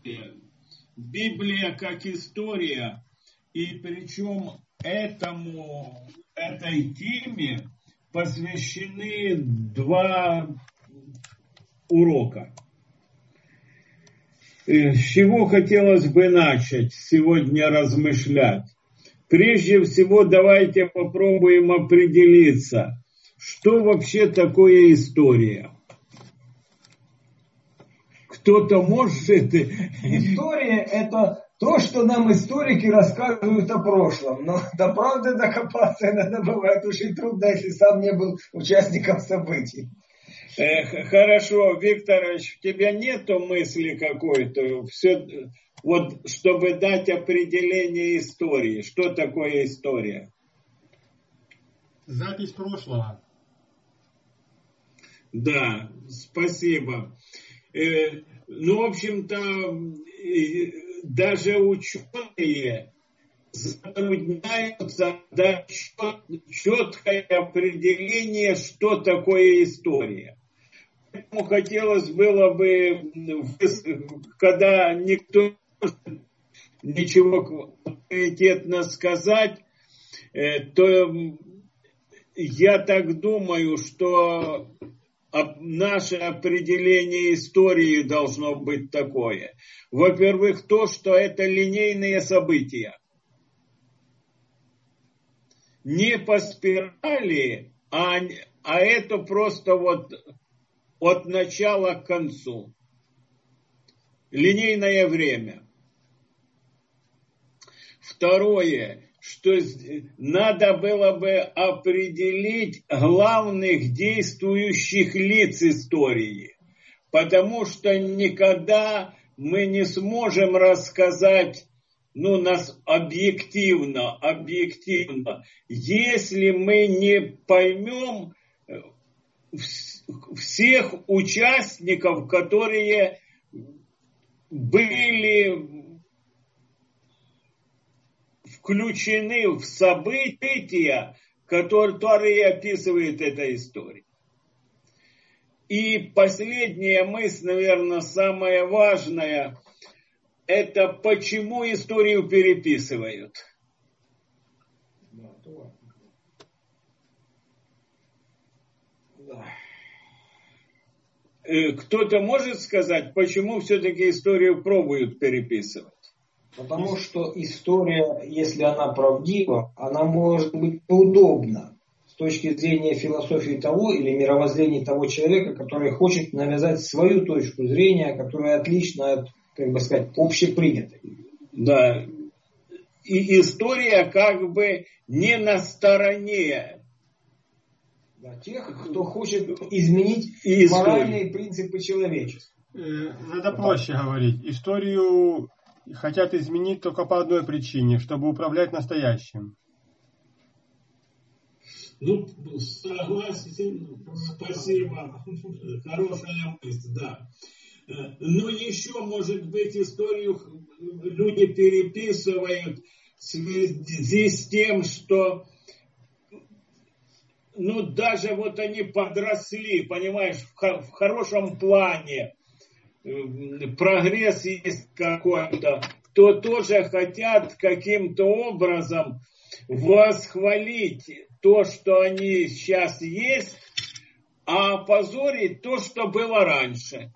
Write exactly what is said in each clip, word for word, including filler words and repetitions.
Библия как история, и причем этому, этой теме посвящены два урока. С чего хотелось бы начать сегодня размышлять? Прежде всего, давайте попробуем определиться, что вообще такое история. Кто-то может... История – это то, что нам историки рассказывают о прошлом. Но до правды докопаться иногда бывает очень трудно, если сам не был участником событий. Эх, хорошо, Викторович, у тебя нету мысли какой-то? Все, вот, чтобы дать определение истории. Что такое история? Запись прошлого. Да, спасибо. Э, ну, в общем-то, э, даже ученые затрудняются дать четкое определение, что такое история. Поэтому хотелось было бы, когда никто ничего авторитетно сказать, то я так думаю, что наше определение истории должно быть такое. Во-первых, то, что это линейные события. Не по спирали, а, а это просто вот от начала к концу. Линейное время. Второе, что надо было бы определить главных действующих лиц истории, потому что никогда мы не сможем рассказать, ну, нас объективно, объективно, если мы не поймем всех участников, которые были включены в события, которые описывает эта история. И последняя мысль, наверное, самая важная, это почему историю переписывают. Кто-то может сказать, почему все-таки историю пробуют переписывать? Потому что история, если она правдива, она может быть удобна с точки зрения философии того или мировоззрения того человека, который хочет навязать свою точку зрения, которая отлична от, как бы сказать, общепринятой. Да. И история как бы не на стороне да, тех, кто хочет изменить моральные принципы человечества. Надо проще говорить. Историю хотят изменить только по одной причине, чтобы управлять настоящим. Ну, согласен, спасибо, хорошая мысль, да. Но еще, может быть, историю люди переписывают в связи с тем, что, ну, даже вот они подросли, понимаешь, в хорошем плане, прогресс есть какой-то, то тоже хотят каким-то образом восхвалить то, что они сейчас есть, а опозорить то, что было раньше.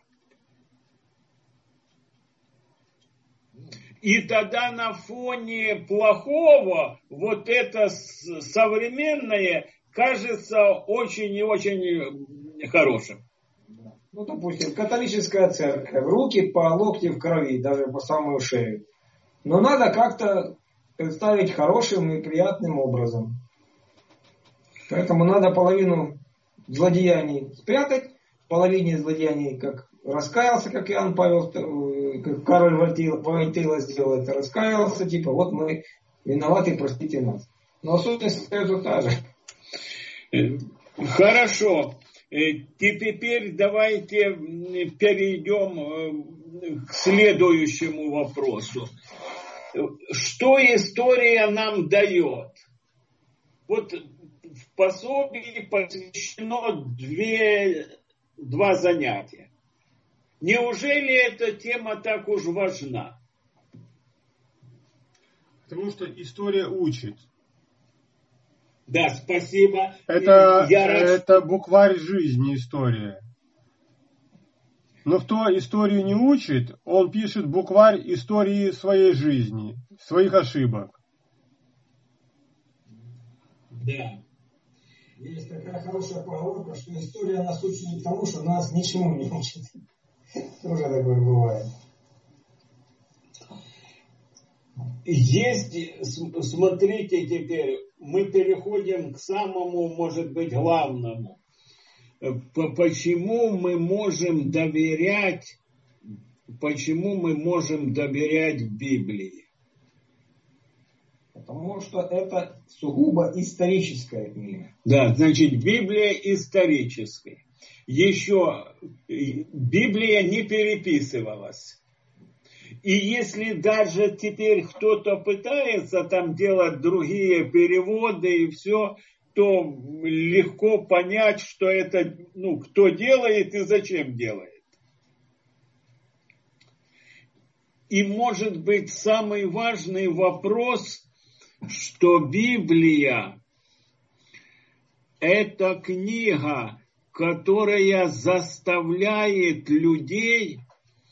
И тогда на фоне плохого вот это современное кажется очень и очень хорошим. Ну, допустим, католическая церковь, руки по локти в крови, даже по самую шею. Но надо как-то представить хорошим и приятным образом. Поэтому надо половину злодеяний спрятать, половине злодеяний, как раскаялся, как Иоанн Павел, как Кароль Войтыла сделал это, раскаялся, типа, вот мы виноваты, простите нас. Но сущность остается та же. Хорошо. Теперь давайте перейдем к следующему вопросу. Что история нам дает? Вот в пособии посвящено две, два занятия. Неужели эта тема так уж важна? Потому что история учит. Да, спасибо. Это, Я рад, это что... букварь жизни история. Но кто историю не учит, он пишет букварь истории своей жизни, своих ошибок. Да. Есть такая хорошая поговорка, что история нас учит не тому, что нас ничему не учит. Тоже такое бывает. Есть, смотрите теперь, мы переходим к самому, может быть, главному. Почему мы можем доверять, почему мы можем доверять Библии? Потому что это сугубо историческая книга. Да, значит, Библия историческая. Еще Библия не переписывалась. И если даже теперь кто-то пытается там делать другие переводы и все, то легко понять, что это, ну, кто делает и зачем делает. И может быть самый важный вопрос, что Библия – это книга, которая заставляет людей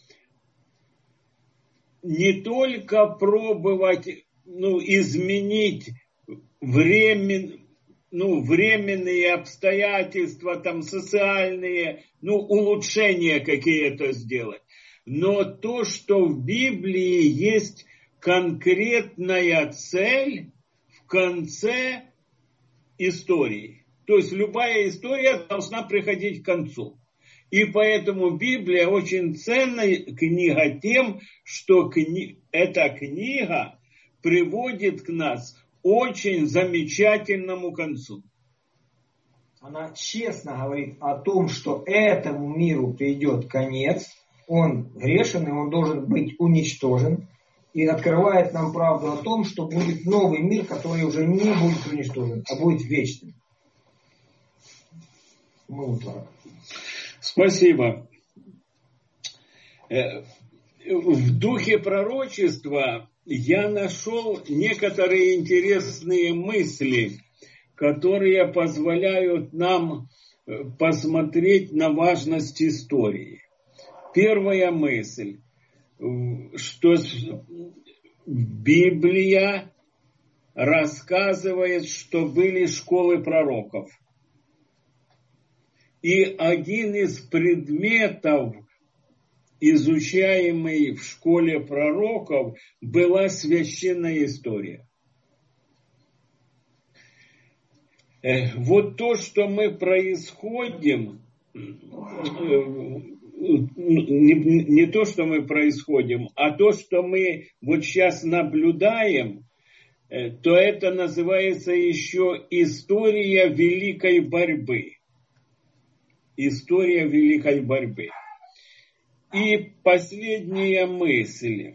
не только пробовать, ну, изменить времен, ну, временные обстоятельства, там, социальные, ну, улучшения какие-то сделать, но то, что в Библии есть конкретная цель в конце истории. То есть любая история должна приходить к концу. И поэтому Библия очень ценная книга тем, что кни... эта книга приводит к нас к очень замечательному концу. Она честно говорит о том, что этому миру придет конец, он грешен, и он должен быть уничтожен, и открывает нам правду о том, что будет новый мир, который уже не будет уничтожен, а будет вечным. Мы вот так. Спасибо. В духе пророчества я нашел некоторые интересные мысли, которые позволяют нам посмотреть на важность истории. Первая мысль, что Библия рассказывает, что были школы пророков. И один из предметов, изучаемый в школе пророков, была священная история. Вот то, что мы происходим, не, не то, что мы происходим, а то, что мы вот сейчас наблюдаем, то это называется еще история великой борьбы. История великой борьбы. И последняя мысль.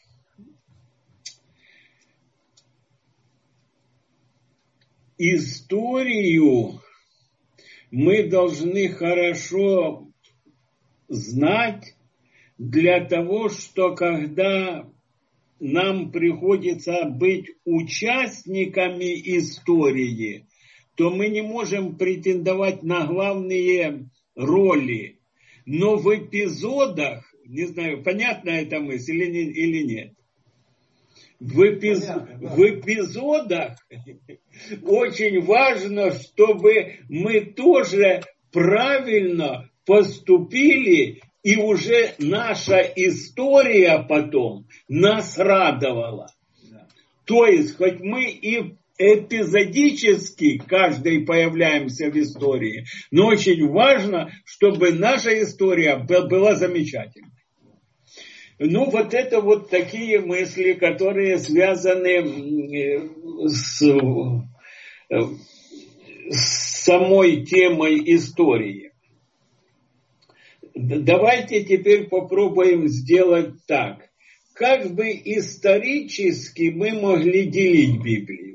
Историю мы должны хорошо знать для того, что когда нам приходится быть участниками истории, то мы не можем претендовать на главные роли. Но в эпизодах, не знаю, понятна эта мысль или, не, или нет, в, эпиз... Понятно, да. в эпизодах очень важно, чтобы мы тоже правильно поступили, и уже наша история потом нас радовала. Да. То есть, хоть мы и эпизодически каждый появляемся в истории, но очень важно, чтобы наша история была замечательной. Ну, вот это вот такие мысли, которые связаны с, с самой темой истории. Давайте теперь попробуем сделать так. Как бы исторически мы могли делить Библию?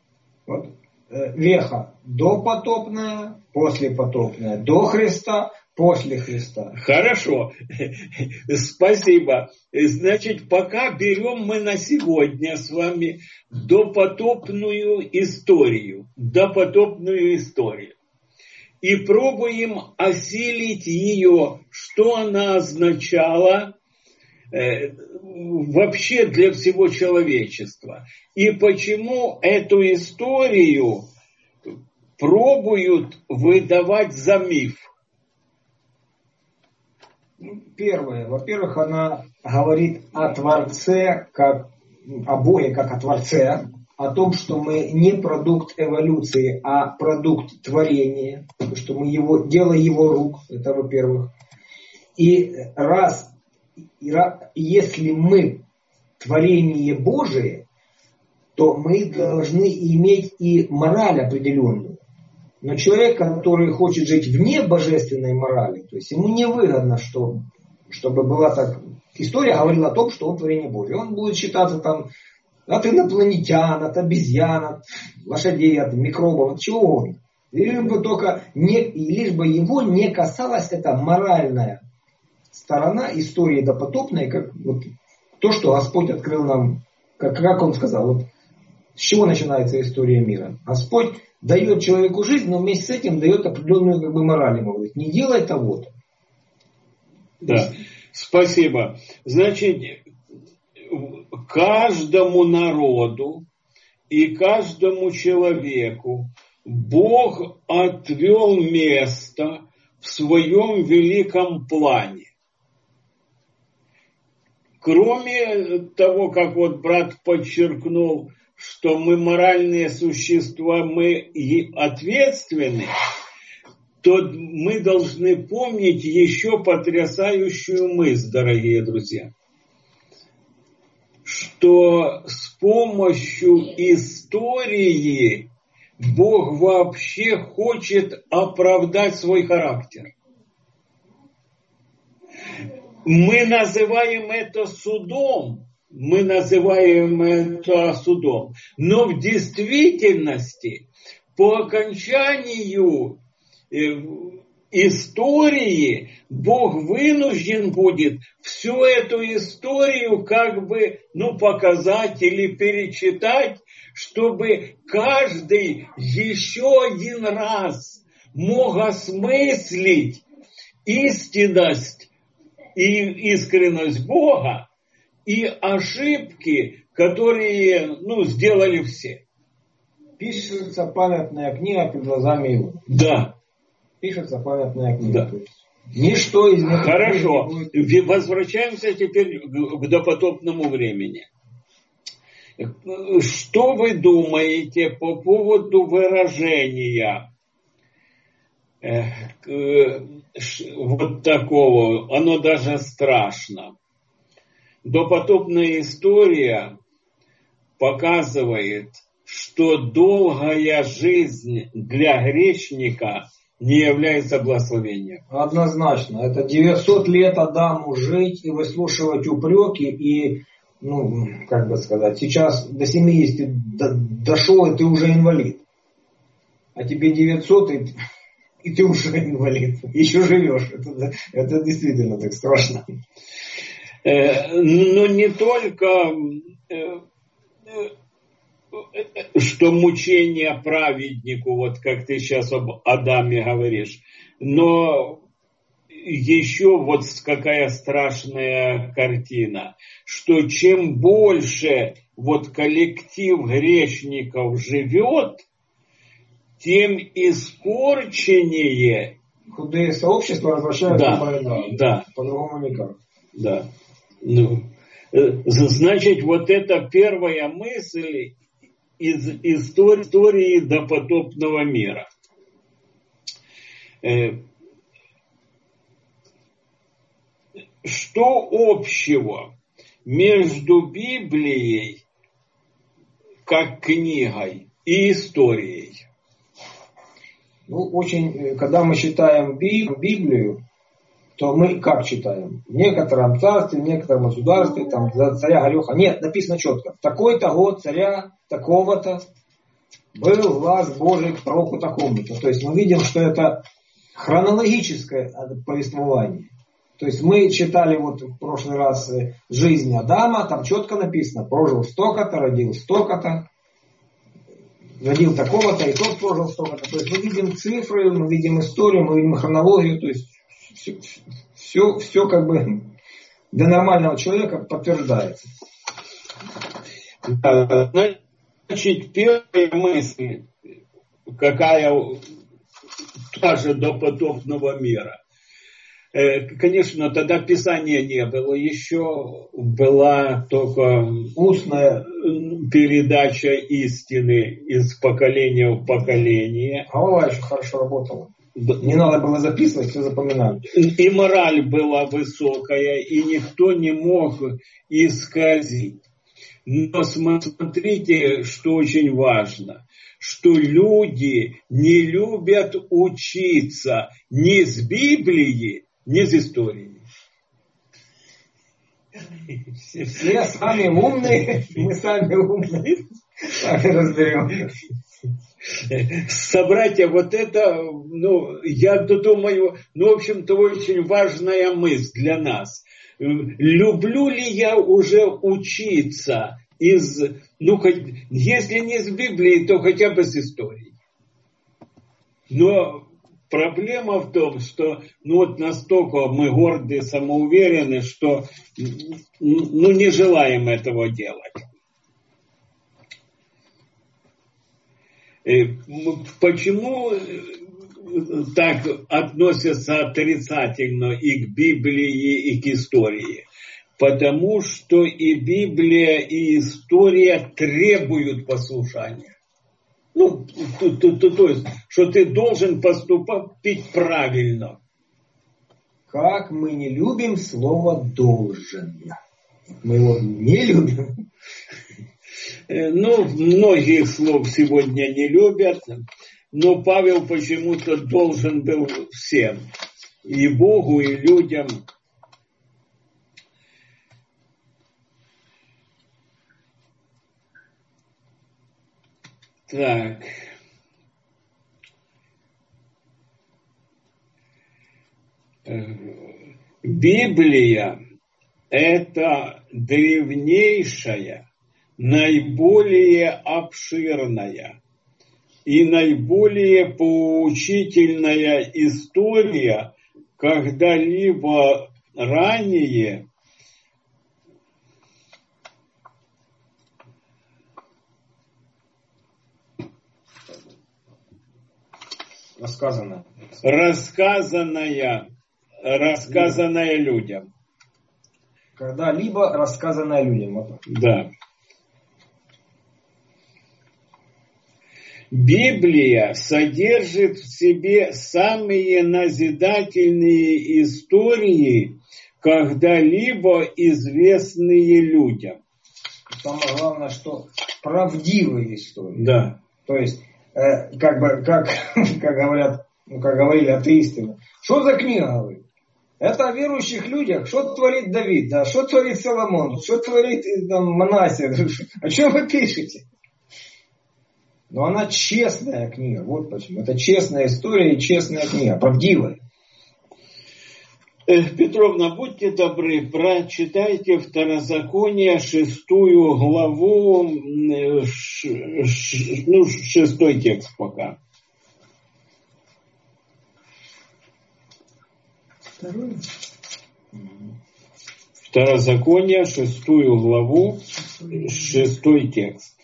Вот, э, веха допотопная, послепотопная до Христа, После Христа. Хорошо. Спасибо. Значит, пока берем мы на сегодня с вами допотопную историю. Допотопную историю. И пробуем осилить ее, что она означала э, вообще для всего человечества. И почему эту историю пробуют выдавать за миф. Первое. Во-первых, она говорит о Творце, как о Боге, как о Творце, о том, что мы не продукт эволюции, а продукт творения, что мы его, дело его рук, это во-первых. И раз, и раз, если мы творение Божие, то мы должны иметь и мораль определенную. Но человек, который хочет жить вне божественной морали, то есть ему невыгодно, что, чтобы была так... История говорила о том, что он творение Божие. Он будет считаться там от инопланетян, от обезьян, от лошадей, от микробов, от чего угодно. Лишь бы, только не, лишь бы его не касалась эта моральная сторона истории допотопной, как вот, то, что Господь открыл нам, как, как он сказал, вот, с чего начинается история мира. Господь дает человеку жизнь, но вместе с этим дает определенную как бы, мораль ему. Говорит, не делай того-то. Да, спасибо. Значит, каждому народу и каждому человеку Бог отвел место в своем великом плане. Кроме того, как вот брат подчеркнул, что мы моральные существа, мы и ответственны, то мы должны помнить еще потрясающую мысль, дорогие друзья, что с помощью истории Бог вообще хочет оправдать свой характер. Мы называем это судом, мы называем это судом, но в действительности по окончанию истории Бог вынужден будет всю эту историю как бы ну, показать или перечитать, чтобы каждый еще один раз мог осмыслить истинность и искренность Бога и ошибки, которые ну, сделали все. Пишется памятная книга перед глазами его. Да. Пишется памятная книга. Да. То есть ничто из них. Хорошо. Не будет... Возвращаемся теперь к допотопному времени. Что вы думаете по поводу выражения э, э, вот такого? Оно даже страшно. Допотопная история показывает, что долгая жизнь для грешника не является благословением. Однозначно. Это девятьсот лет Адаму жить и выслушивать упреки и, ну, как бы сказать, сейчас до семидесяти дошел, и ты уже инвалид. А тебе девятьсот, и, и ты уже инвалид. Еще живешь. Это, это действительно так страшно. Но не только, что мучение праведнику, вот как ты сейчас об Адаме говоришь, но еще вот какая страшная картина, что чем больше вот коллектив грешников живет, тем испорченнее. Худые сообщества возвращаются да, в войну. Да. По-другому никак. Да. Ну, значит, вот это первая мысль из истории, истории допотопного мира. Что общего между Библией как книгой и историей? Ну, очень, когда мы читаем Библию, то мы как читаем? В некотором царстве, в некотором государстве, там, за царя Горюха. Нет, написано четко. В такой-то год царя такого-то был глаз Божий к пророку такому-то. То есть мы видим, что это хронологическое повествование. То есть мы читали вот в прошлый раз жизнь Адама, там четко написано, прожил столько-то, родил столько-то, родил такого-то, и тот прожил столько-то. То есть мы видим цифры, мы видим историю, мы видим хронологию, то есть все, все, все как бы для нормального человека подтверждается. Значит, первая мысль, какая тоже до потопного мира. Конечно, тогда Писания не было еще, была только устная передача истины из поколения в поколение. Голова еще хорошо работала. Не надо было записывать, все запоминали. И мораль была высокая, и никто не мог исказить. Но смотрите, что очень важно, что люди не любят учиться ни с Библии, ни с истории. Все сами умные, мы сами умные. Сами разберем. Собратья, вот это, ну, я думаю, ну, в общем-то, очень важная мысль для нас. Люблю ли я уже учиться из, ну, если не с Библии, то хотя бы с истории. Но проблема в том, что, ну, вот настолько мы горды, самоуверены, что, ну, не желаем этого делать. Почему так относятся отрицательно и к Библии, и к истории? Потому что и Библия, и история требуют послушания. Ну, то, то, то, то есть, что ты должен поступать правильно. Как мы не любим слово «должен». Мы его не любим. Ну, многих слов сегодня не любят, но Павел почему-то должен был всем, и Богу, и людям. Так. Библия – это древнейшая, наиболее обширная и наиболее поучительная история, когда-либо ранее рассказанная, рассказанная, рассказанная людям. Когда-либо рассказанная людям. Да. Библия содержит в себе самые назидательные истории, когда-либо известные людям. Самое главное, что правдивые истории. Да. То есть, э, как бы, как, как говорят, ну, как говорили атеисты, что за книга, говорит? Это о верующих людях. Что творит Давид, да? Что творит Соломон, что творит там, Манасия. О чем вы пишете? Но она честная книга. Вот почему. Это честная история и честная книга. Правдивая. Петровна, будьте добры, прочитайте Второзаконие, шестую главу, ш, ш, ну, шестой текст пока. Вторую. Второзаконие, шестую главу, шестой текст.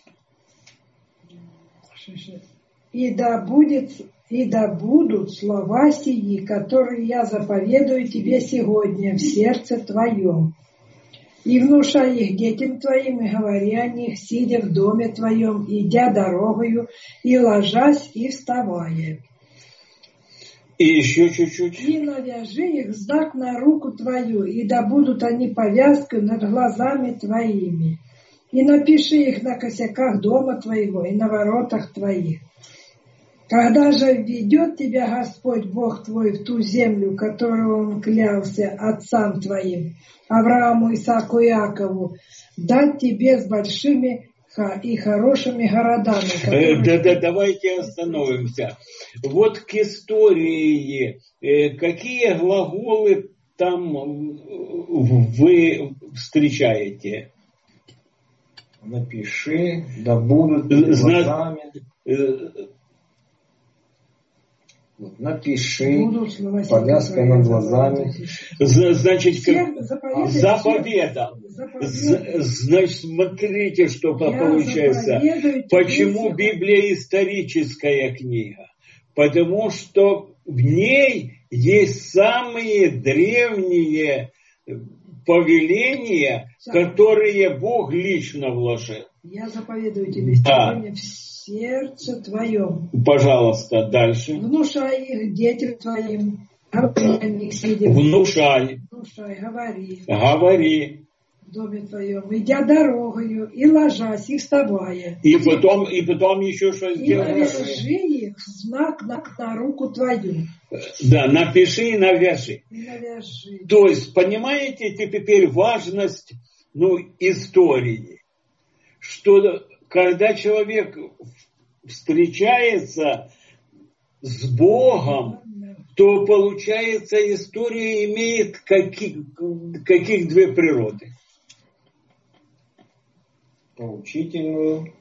И да будет, и да будут слова сии, которые я заповедую тебе сегодня в сердце твоем. И внушай их детям твоим, и говори о них, сидя в доме твоем, идя дорогою, и ложась, и вставая. И еще чуть-чуть. И навяжи их знак на руку твою, и да будут они повязкой над глазами твоими. И напиши их на косяках дома твоего и на воротах твоих. Когда же введет тебя Господь Бог твой в ту землю, которую Он клялся отцам твоим, Аврааму, Исааку и Иакову, дать тебе с большими и хорошими городами. Которые... Да, да, давайте остановимся. Вот к истории, какие глаголы там вы встречаете? Напиши, да будут глазами. Вот, напиши, повязкой над глазами. Значит, заповедал. заповедал. Значит, смотрите, что получается. Почему Библия историческая книга? Потому что в ней есть самые древние повеления, которые Бог лично вложил. Я заповедую тебе да. сегодня в сердце твоем. Пожалуйста, дальше. Внушай их детям твоим. Внушай. Внушай, говори. Говори. В доме твоем, идя дорогою, и ложась, и вставая. И потом, и потом еще что сделаешь? И навяжи их в знак на, на руку твою. Да, напиши и навяжи. И навяжи. То есть, понимаете теперь важность, ну, истории? Что когда человек встречается с Богом, то получается история имеет каких, каких две природы? Поучительную.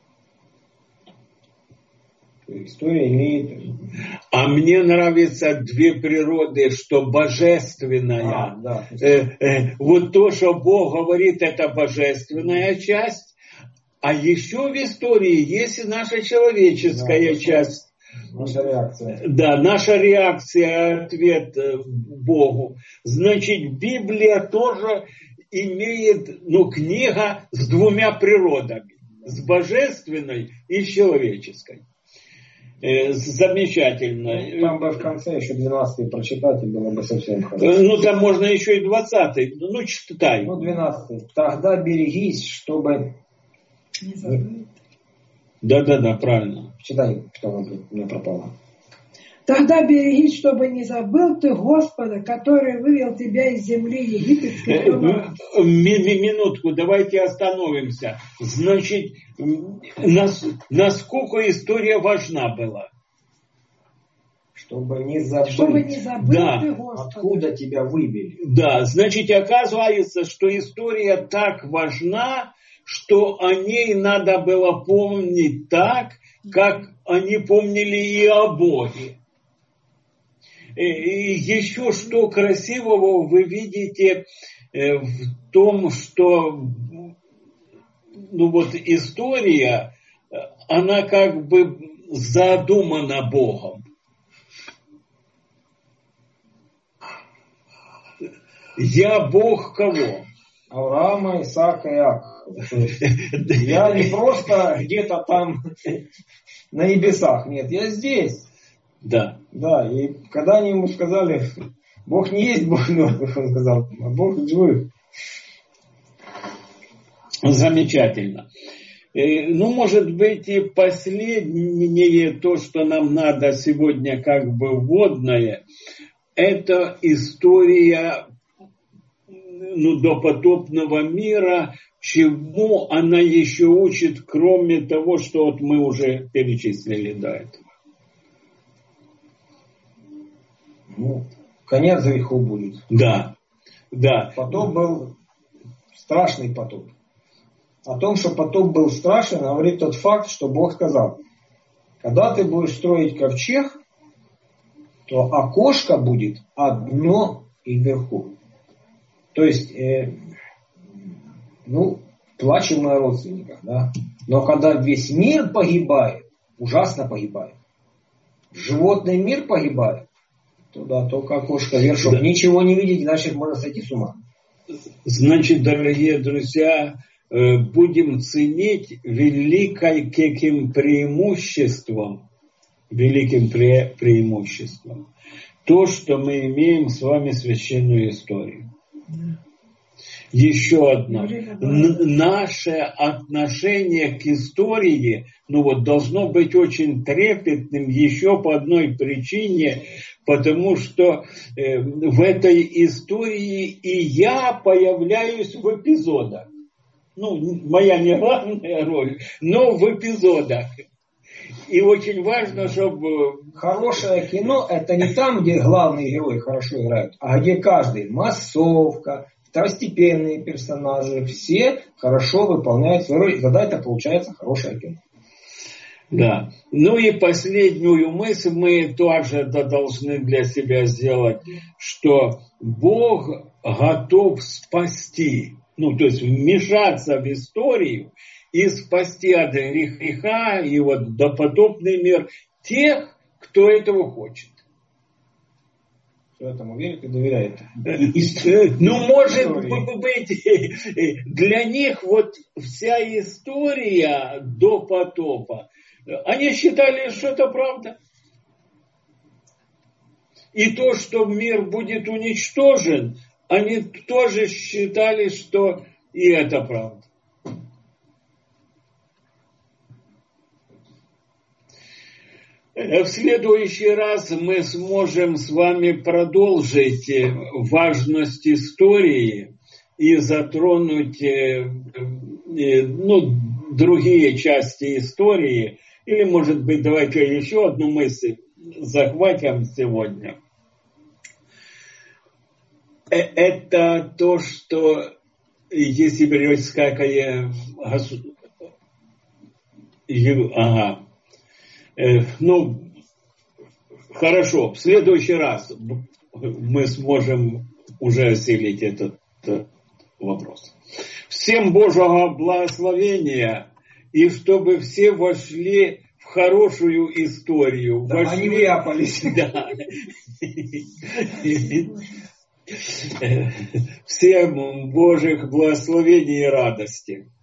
История имеет... А мне нравятся две природы, что божественная. А, да. э, э, вот то, что Бог говорит, это божественная часть. А еще в истории есть и наша человеческая да, часть. Наша реакция. Да, наша реакция, ответ Богу. Значит, Библия тоже имеет, ну, книга с двумя природами. С божественной и с человеческой. Э, замечательно. Там бы в конце еще двенадцатый прочитать, и было бы совсем хорошо. Ну, там можно еще и двадцатый. Ну, читай. Ну, двенадцатый. Тогда берегись, чтобы... Не забыть. Да-да-да, правильно. Читай, что у меня пропало. Тогда берегись, чтобы не забыл ты Господа, который вывел тебя из земли египетской. Минутку, давайте остановимся. Значит, нас, насколько история важна была? Чтобы не забыть. Чтобы не забыл да. ты Господа. Откуда тебя вывели. Да, значит, оказывается, что история так важна, что о ней надо было помнить так, как они помнили и о Боге. И еще что красивого вы видите в том, что ну вот история, она как бы задумана Богом. Я Бог кого? Авраама, Исаака и Иакова. Я не просто где-то там на небесах. Нет, я здесь. Да. Да, и когда они ему сказали, Бог не есть Бог мертвых, он сказал, а Бог живых. Замечательно. Ну, может быть, и последнее, то, что нам надо сегодня как бы вводное, это история ну, допотопного мира, чему она еще учит, кроме того, что вот мы уже перечислили до этого. Ну, конец греху будет. Да, да. Потоп был страшный потоп. О том, что потоп был страшен, говорит тот факт, что Бог сказал, когда ты будешь строить ковчег, то окошко будет одно и вверху. То есть, э, ну, плачем мы о родственниках, да. Но когда весь мир погибает, ужасно погибает, животный мир погибает, то да, только окошко вверх, чтобы да. Ничего не видеть, иначе можно сойти с ума. Значит, дорогие друзья, будем ценить великим преимуществом, великим пре- преимуществом то, что мы имеем с вами священную историю. Да. Еще одно. Н- наше отношение к истории, ну вот, должно быть очень трепетным еще по одной причине, потому что э, в этой истории и я появляюсь в эпизодах. ну, моя не главная роль, но в эпизодах. И очень важно, чтобы... Хорошее кино – это не там, где главные герои хорошо играют, а где каждый, массовка, второстепенные персонажи, все хорошо выполняют свою роль. И тогда это получается хорошее кино. Да. Ну и последнюю мысль мы тоже должны для себя сделать, что Бог готов спасти, ну то есть вмешаться в историю и спасти от греха и вот допотопный мир тех, кто этого хочет. Этому верит и доверяет. Ну, может быть, для них вот вся история до потопа, они считали, что это правда. И то, что мир будет уничтожен, они тоже считали, что и это правда. В следующий раз мы сможем с вами продолжить важность истории и затронуть ну, другие части истории. Или, может быть, давайте еще одну мысль захватим сегодня. Это то, что если берете всякое государство... Ага. Ну, хорошо, в следующий раз мы сможем уже осилить этот вопрос. Всем Божьего благословения, и чтобы все вошли в хорошую историю. Да, вошли... они вляпались. Да. Всем Божьих благословений и радости.